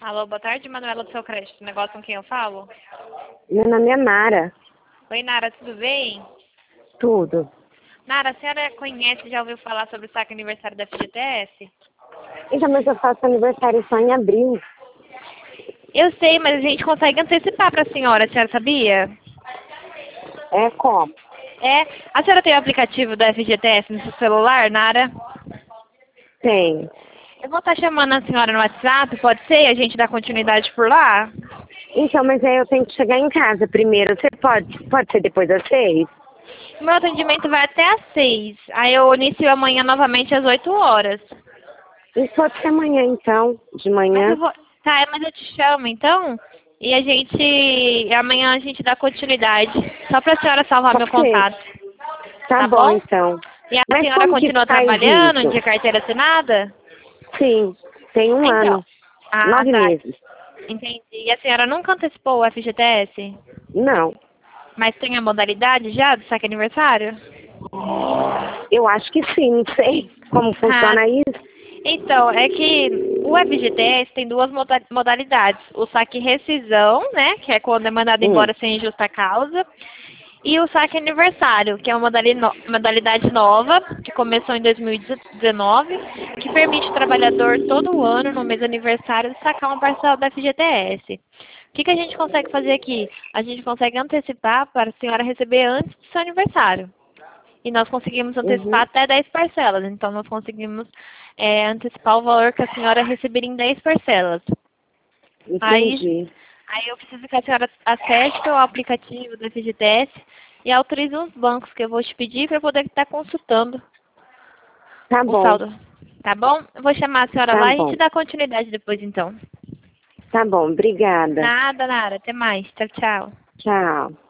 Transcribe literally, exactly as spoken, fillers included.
Alô, boa tarde, Manuela do Seu Crédito. Negócio com quem eu falo? Meu nome é Nara. Oi, Nara, tudo bem? Tudo. Nara, a senhora conhece, já ouviu falar sobre o saque aniversário da F G T S? Então, mas eu faço aniversário só em abril. Eu sei, mas a gente consegue antecipar para a senhora, a senhora sabia? É como? É. A senhora tem o aplicativo da F G T S no seu celular, Nara? Tem. Eu vou estar chamando a senhora no WhatsApp, pode ser? A gente dá continuidade por lá? Então, mas aí eu tenho que chegar em casa primeiro. Você pode, pode ser depois das seis? O meu atendimento vai até às seis. Aí eu inicio amanhã novamente às oito horas. Isso pode ser amanhã, então, de Mas eu manhã. vou. Tá, mas eu te chamo então. E a gente. Amanhã a gente dá continuidade. Só pra senhora salvar meu Pode ser. contato. Tá, Tá bom, bom? então. E a Mas senhora como que continua faz trabalhando isso? de carteira assinada? Sim, tem um Então. ano. Ah, Nove tá. meses. Entendi. E a senhora nunca antecipou o F G T S? Não. Mas tem a modalidade já do saque aniversário? Eu acho que sim, não sei como Ah, funciona isso. então, é que o F G T S tem duas moda- modalidades. O saque rescisão, né, que é quando é mandado Hum. embora sem justa causa. E o saque aniversário, que é uma modali- no- modalidade nova, que começou em dois mil e dezenove, que permite ao trabalhador todo ano, no mês de aniversário, sacar uma parcela da F G T S. O que, que a gente consegue fazer aqui? A gente consegue antecipar para a senhora receber antes do seu aniversário. E nós conseguimos antecipar Uhum. até dez parcelas. Então, nós conseguimos é, antecipar o valor que a senhora receberia em dez parcelas. Aí, Entendi. aí eu preciso que a senhora acesse o aplicativo do F G T S e autorize os bancos que eu vou te pedir para poder estar consultando Tá o bom. saldo. Tá bom? Eu vou chamar a senhora Tá lá e a gente bom. dá continuidade depois, então. Tá bom, obrigada. Nada, nada. Até mais. Tchau, tchau. Tchau.